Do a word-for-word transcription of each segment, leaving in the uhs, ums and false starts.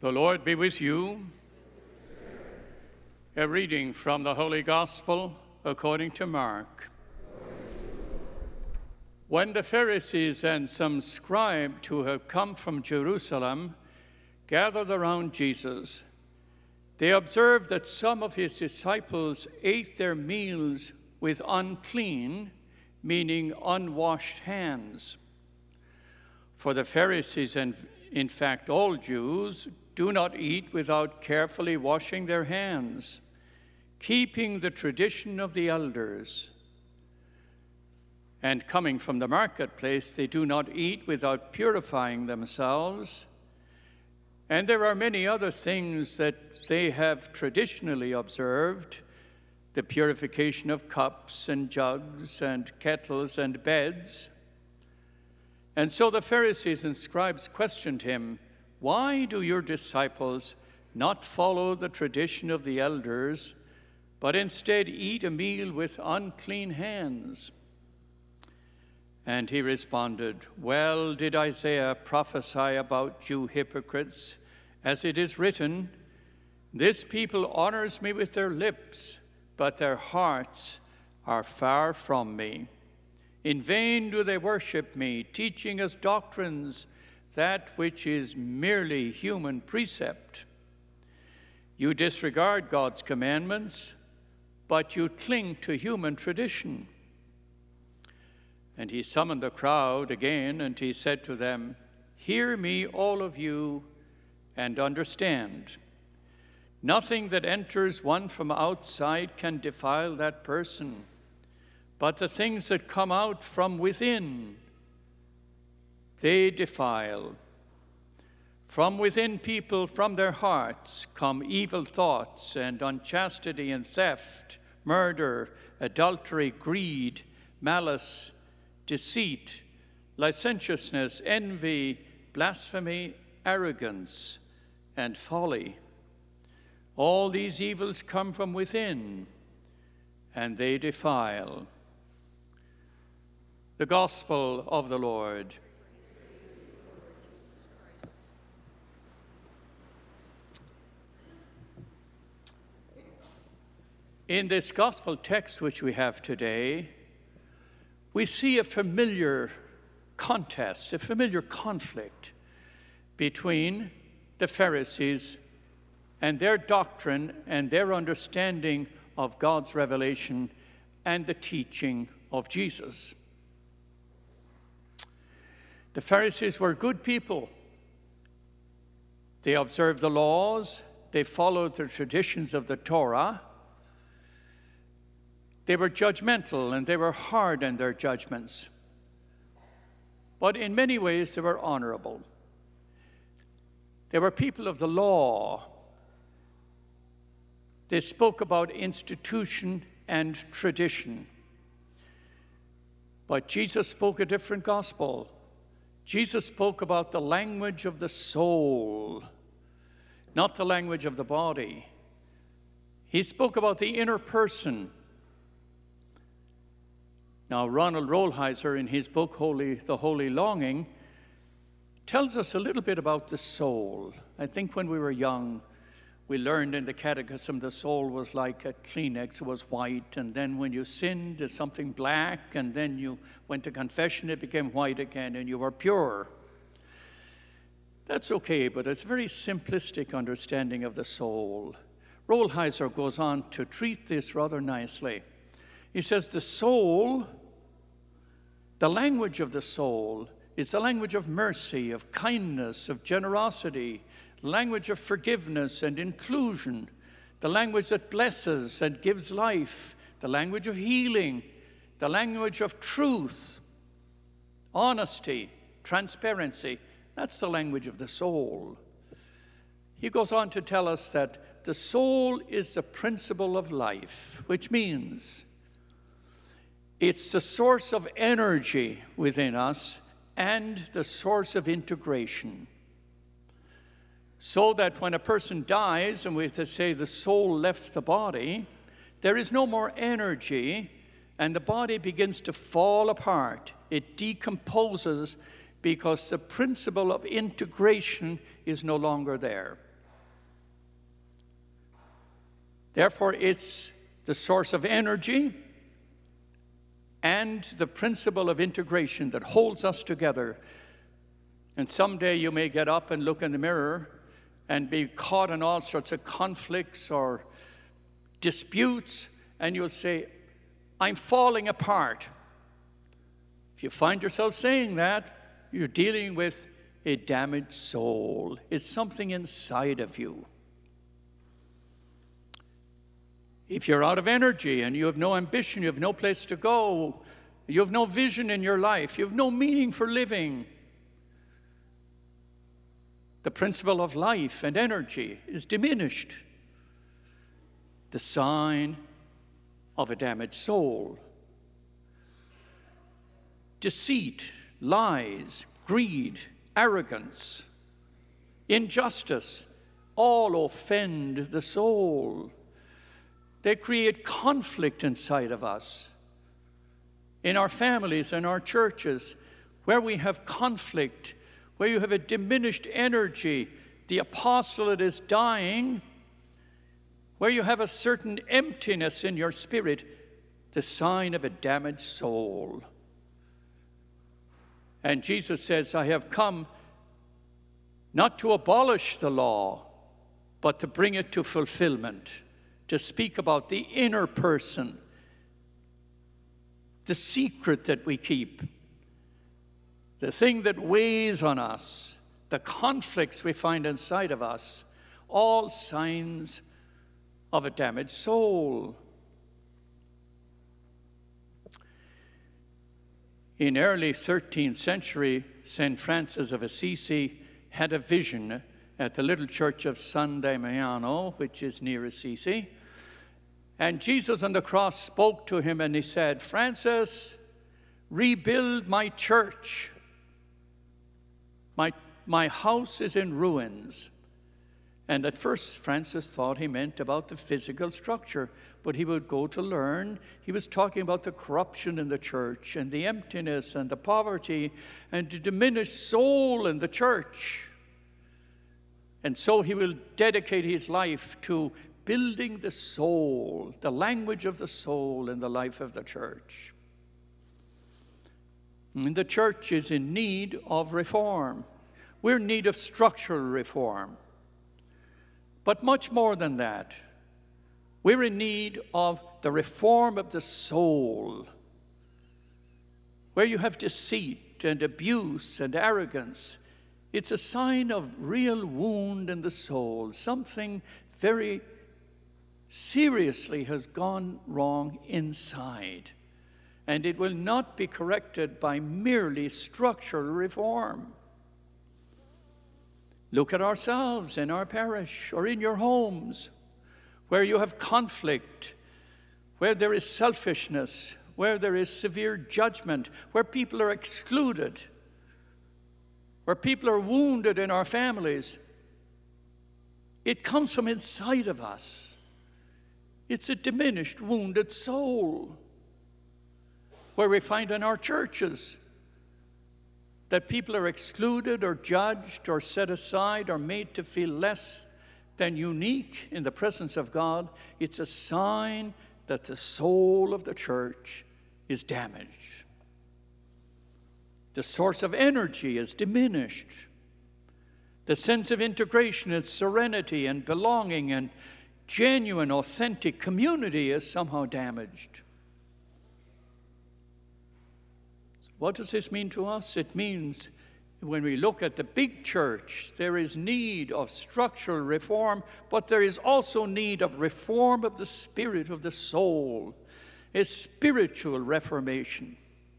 The Lord be with you. A reading from the Holy Gospel according to Mark. When the Pharisees and some scribes who had come from Jerusalem gathered around Jesus, they observed that some of his disciples ate their meals with unclean, meaning unwashed hands. For the Pharisees, and in fact all Jews, do not eat without carefully washing their hands, keeping the tradition of the elders. And coming from the marketplace, they do not eat without purifying themselves. And there are many other things that they have traditionally observed, the purification of cups and jugs and kettles and beds. And so the Pharisees and scribes questioned him, "Why do your disciples not follow the tradition of the elders, but instead eat a meal with unclean hands?" And he responded, "Well did Isaiah prophesy about you hypocrites, as it is written, 'This people honors me with their lips, but their hearts are far from me. In vain do they worship me, teaching as doctrines that which is merely human precept. You disregard God's commandments, but you cling to human tradition.' And he summoned the crowd again, and he said to them, 'Hear me, all of you, and understand. Nothing that enters one from outside can defile that person, but the things that come out from within, they defile. From within people, from their hearts, come evil thoughts and unchastity and theft, murder, adultery, greed, malice, deceit, licentiousness, envy, blasphemy, arrogance, and folly. All these evils come from within, and they defile.'" The Gospel of the Lord. In this gospel text which we have today, we see a familiar contest, a familiar conflict between the Pharisees and their doctrine and their understanding of God's revelation and the teaching of Jesus. The Pharisees were good people. They observed the laws, they followed the traditions of the Torah. They were judgmental and they were hard in their judgments. But in many ways, they were honorable. They were people of the law. They spoke about institution and tradition. But Jesus spoke a different gospel. Jesus spoke about the language of the soul, not the language of the body. He spoke about the inner person. Now, Ronald Rolheiser, in his book, Holy, The Holy Longing, tells us a little bit about the soul. I think when we were young, we learned in the catechism the soul was like a Kleenex, it was white, and then when you sinned, it's something black, and then you went to confession, it became white again, and you were pure. That's okay, but it's a very simplistic understanding of the soul. Rolheiser goes on to treat this rather nicely. He says the soul, the language of the soul, is the language of mercy, of kindness, of generosity, language of forgiveness and inclusion, the language that blesses and gives life, the language of healing, the language of truth, honesty, transparency. That's the language of the soul. He goes on to tell us that the soul is the principle of life, which means it's the source of energy within us and the source of integration. So that when a person dies, and we have to say the soul left the body, there is no more energy, and the body begins to fall apart. It decomposes because the principle of integration is no longer there. Therefore, it's the source of energy and the principle of integration that holds us together. And someday you may get up and look in the mirror and be caught in all sorts of conflicts or disputes, and you'll say, I'm falling apart. If you find yourself saying that, you're dealing with a damaged soul. It's something inside of you. If you're out of energy and you have no ambition, you have no place to go, you have no vision in your life, you have no meaning for living, the principle of life and energy is diminished. The sign of a damaged soul. Deceit, lies, greed, arrogance, injustice, all offend the soul. They create conflict inside of us. In our families, in our churches, where we have conflict, where you have a diminished energy, the apostolate is dying, where you have a certain emptiness in your spirit, the sign of a damaged soul. And Jesus says, I have come not to abolish the law, but to bring it to fulfillment, to speak about the inner person, the secret that we keep, the thing that weighs on us, the conflicts we find inside of us, all signs of a damaged soul. In early thirteenth century, Saint Francis of Assisi had a vision at the little church of San Damiano, which is near Assisi. And Jesus on the cross spoke to him and he said, Francis, rebuild my church. My, my house is in ruins. And at first, Francis thought he meant about the physical structure, but he would go to learn. He was talking about the corruption in the church and the emptiness and the poverty and the diminished soul in the church. And so he will dedicate his life to building the soul, the language of the soul in the life of the church. And the church is in need of reform. We're in need of structural reform. But much more than that, we're in need of the reform of the soul, where you have deceit and abuse and arrogance. It's a sign of real wound in the soul. Something very seriously has gone wrong inside, and it will not be corrected by merely structural reform. Look at ourselves in our parish or in your homes, where you have conflict, where there is selfishness, where there is severe judgment, where people are excluded, where people are wounded in our families. It comes from inside of us. It's a diminished, wounded soul. Where we find in our churches that people are excluded or judged or set aside or made to feel less than unique in the presence of God, it's a sign that the soul of the church is damaged. The source of energy is diminished. The sense of integration and serenity and belonging and genuine, authentic community is somehow damaged. What does this mean to us? It means when we look at the big church, there is need of structural reform, but there is also need of reform of the spirit of the soul, a spiritual reformation,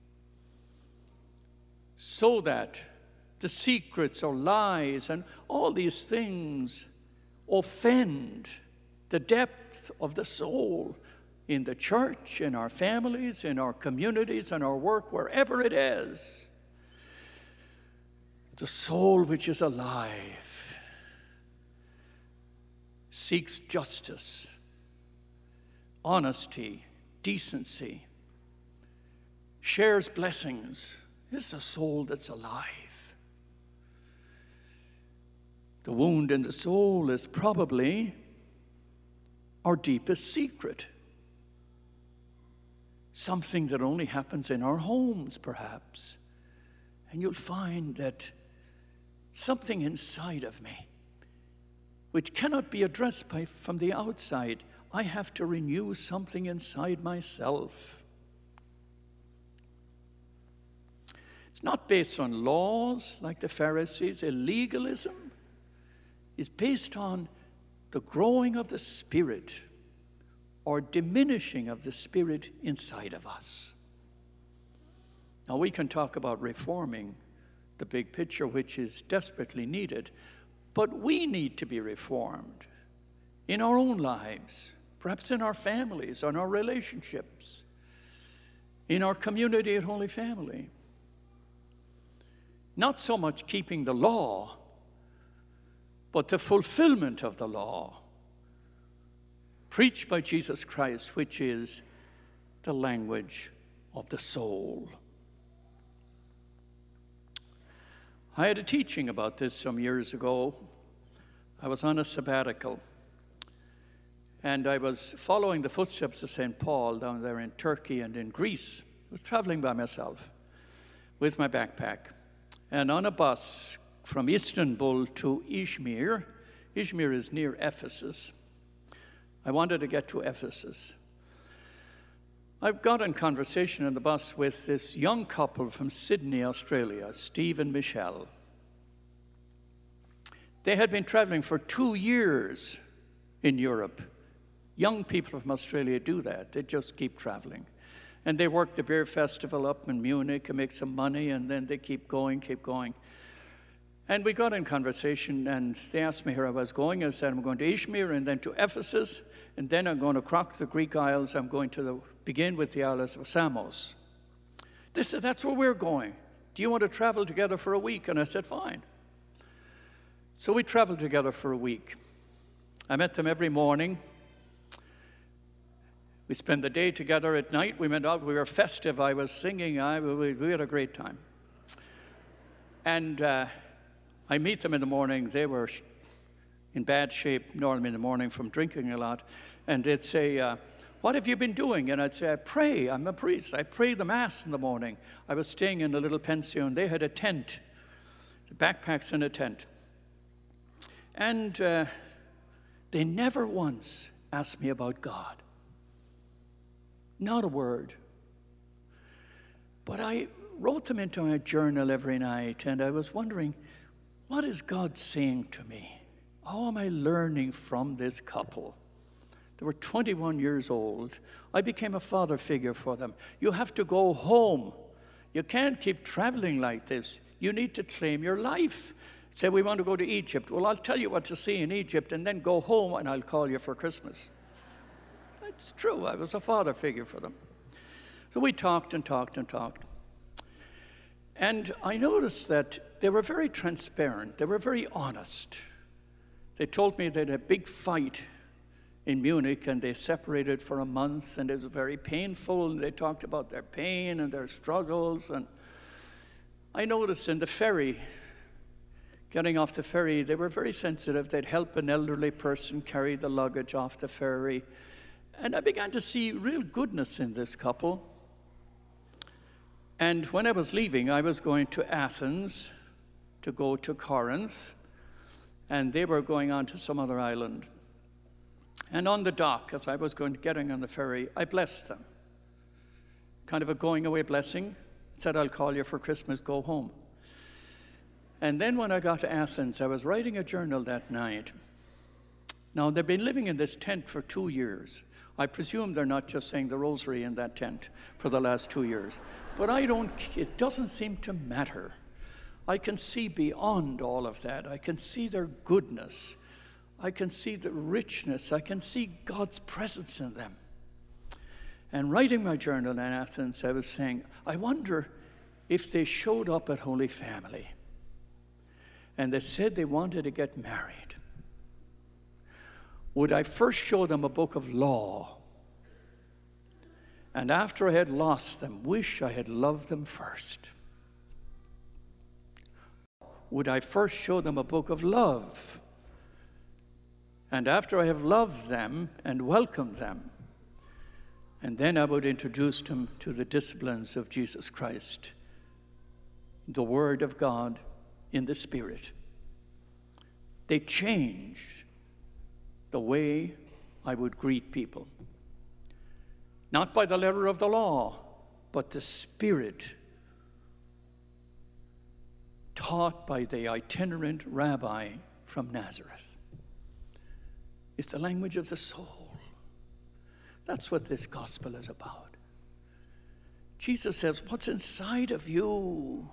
so that the secrets or lies and all these things offend the depth of the soul in the church, in our families, in our communities, in our work, wherever it is. The soul which is alive seeks justice, honesty, decency, shares blessings. It's a soul that's alive. The wound in the soul is probably our deepest secret. Something that only happens in our homes, perhaps. And you'll find that something inside of me, which cannot be addressed by, from the outside, I have to renew something inside myself. It's not based on laws like the Pharisees. Illegalism is based on the growing of the Spirit or diminishing of the Spirit inside of us. Now, we can talk about reforming the big picture, which is desperately needed, but we need to be reformed in our own lives, perhaps in our families, in our relationships, in our community at Holy Family. Not so much keeping the law, but the fulfillment of the law preached by Jesus Christ, which is the language of the soul. I had a teaching about this some years ago. I was on a sabbatical, and I was following the footsteps of Saint Paul down there in Turkey and in Greece. I was traveling by myself with my backpack. And on a bus from Istanbul to Izmir, Izmir is near Ephesus. I wanted to get to Ephesus. I got in conversation in the bus with this young couple from Sydney, Australia, Steve and Michelle. They had been traveling for two years in Europe. Young people from Australia do that. They just keep traveling. And they work the beer festival up in Munich and make some money, and then they keep going, keep going. And we got in conversation, and they asked me where I was going. I said, I'm going to Izmir and then to Ephesus, and then I'm going to cross the Greek Isles. I'm going to the, begin with the Isles of Samos. They said, that's where we're going. Do you want to travel together for a week? And I said, fine. So we traveled together for a week. I met them every morning. We spent the day together. At night, we went out. We were festive. I was singing. I, we, we had a great time. And uh, I meet them in the morning. They were in bad shape normally in the morning from drinking a lot. And they'd say, uh, what have you been doing? And I'd say, I pray. I'm a priest. I pray the Mass in the morning. I was staying in a little pension. They had a tent, the backpacks in a tent. And uh, they never once asked me about God. Not a word. But I wrote them into my journal every night, and I was wondering, what is God saying to me? How am I learning from this couple? They were twenty-one years old. I became a father figure for them. You have to go home. You can't keep traveling like this. You need to claim your life. Say, we want to go to Egypt. Well, I'll tell you what to see in Egypt, and then go home, and I'll call you for Christmas. It's true. I was a father figure for them. So we talked and talked and talked. And I noticed that they were very transparent. They were very honest. They told me they had a big fight in Munich, and they separated for a month, and it was very painful, and they talked about their pain and their struggles. And I noticed in the ferry, getting off the ferry, they were very sensitive. They'd help an elderly person carry the luggage off the ferry. And I began to see real goodness in this couple. And when I was leaving, I was going to Athens to go to Corinth, and they were going on to some other island. And on the dock, as I was going getting on the ferry, I blessed them. Kind of a going away blessing. I said, I'll call you for Christmas, go home. And then when I got to Athens, I was writing a journal that night. Now, they've been living in this tent for two years. I presume they're not just saying the rosary in that tent for the last two years. But I don't, it doesn't seem to matter. I can see beyond all of that. I can see their goodness. I can see the richness. I can see God's presence in them. And writing my journal in Athens, I was saying, I wonder if they showed up at Holy Family and they said they wanted to get married. Would I first show them a book of law, and after I had lost them, wish I had loved them first? Would I first show them a book of love, And after I have loved them and welcomed them, and then I would introduce them to the disciplines of Jesus Christ, the Word of God in the Spirit. They changed the way I would greet people. Not by the letter of the law, but the Spirit taught by the itinerant rabbi from Nazareth. It's the language of the soul. That's what this gospel is about. Jesus says, what's inside of you?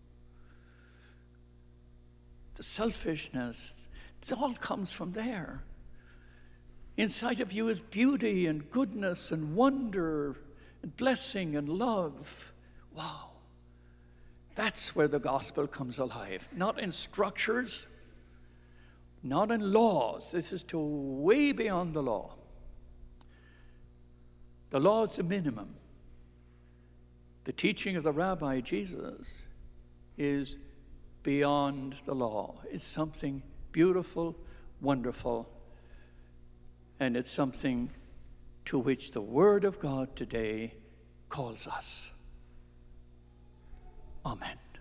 The selfishness, it all comes from there. Inside of you is beauty and goodness and wonder and blessing and love. Wow. That's where the gospel comes alive. Not in structures, not in laws. This is to way beyond the law. The law is the minimum. The teaching of the rabbi, Jesus, is beyond the law. It's something beautiful, wonderful, and it's something to which the Word of God today calls us. Amen.